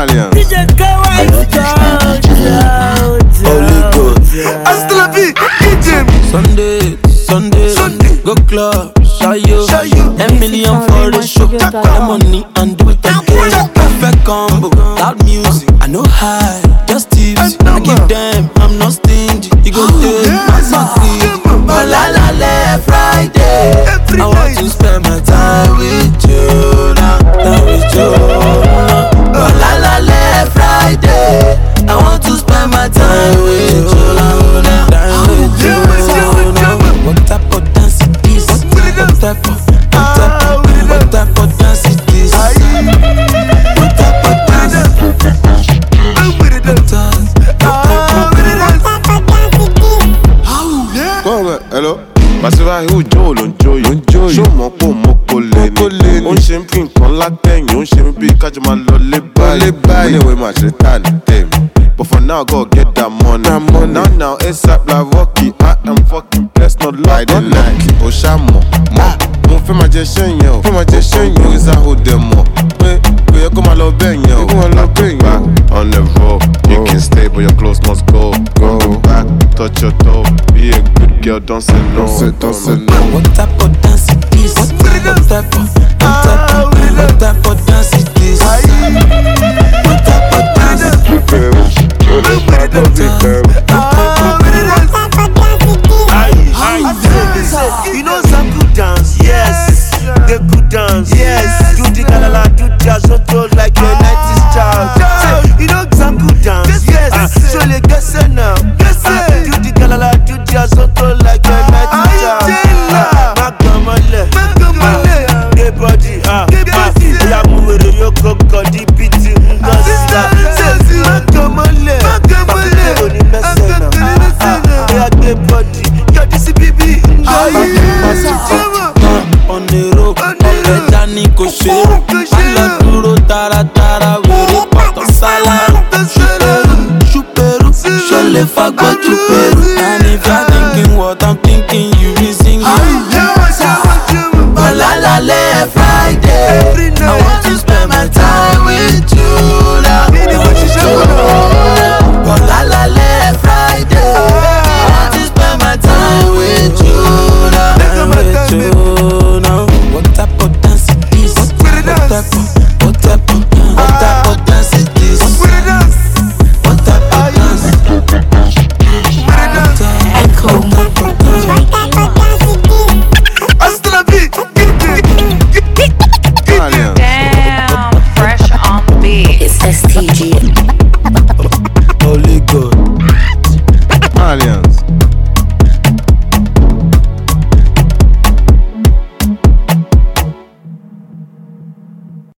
Italian. DJ Kawaii. Holy Ghost. Hasta la vie, DJ. Sunday, go club, show you. 10 million for the show. Get money and do it again. Perfect combo, loud music. I know high, just tips. I give them, I'm not stingy. You go take my money. Oh la la la, Friday. I want to spend my time with you now, with you. Oh la la la, Friday. I want to spend my time with you now, with you. What type of dance is this? What type of dance is this? What type of dance? Come on, hello. Basiva who Joe ló ń jó yìí. Ṣó mọ̀ pé mo kò lè ní. Ó ń ṣe ń fi nǹkan látẹ̀yìn. Ó ń ṣe mí bíi kájọ máa lọ lé báyìí. Mo ní ìwé màá ṣe tà ní tèmi. But for now, go get that money. Now, ASAP like Rocky. I am fucking blessed, not lucky. Oshamo, mo fẹ́ máa jẹ ṣẹ́yìn o. Mo rí sáhó dẹ̀ mọ̀. Pé yẹ kó máa lọ bẹ́ẹ̀ yẹn o. Back on the road, you can stay but your clothes must go. Go back, touch your toe. Be a good girl, don't say no. What type of dance is this? What type of